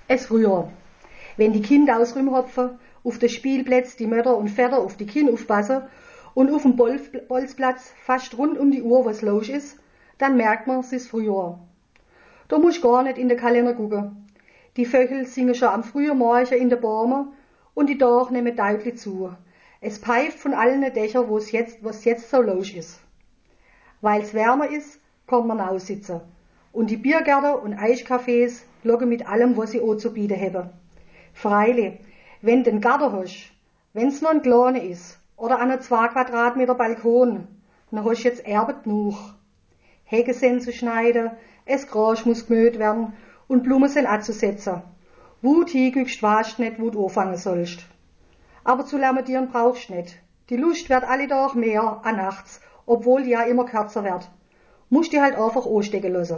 Es früher. Wenn die Kinder aus Rümhopfen auf den Spielplätzen die Mütter und Väter auf die Kinder aufpassen und auf dem Bolzplatz fast rund um die Uhr was los ist, dann merkt man, es ist Frühjahr. Da musst gar nicht in den Kalender gucken. Die Vögel singen schon am frühen Morgen in den Bäumen und die Tage nehmen deutlich zu. Es pfeift von allen Dächern, was jetzt so los ist. Weil's wärmer ist, kann man aussitzen. Und die Biergärten und Eischcafés locken mit allem, was sie auch zu bieten haben. Freilich, wenn du einen Garten hast, wenn's nur ein kleiner ist, oder einen 2 Quadratmeter Balkon, dann hast du jetzt Erbe genug. Hecken sind zu schneiden, das Gras muss gemäht werden und Blumen sind anzusetzen. Wo du hingehst, weißt nicht, wo du anfangen sollst. Aber zu lamentieren brauchst du nicht. Die Lust wird alle Tage mehr an nachts, obwohl die ja immer kürzer wird. Musst die halt einfach anstecken lassen.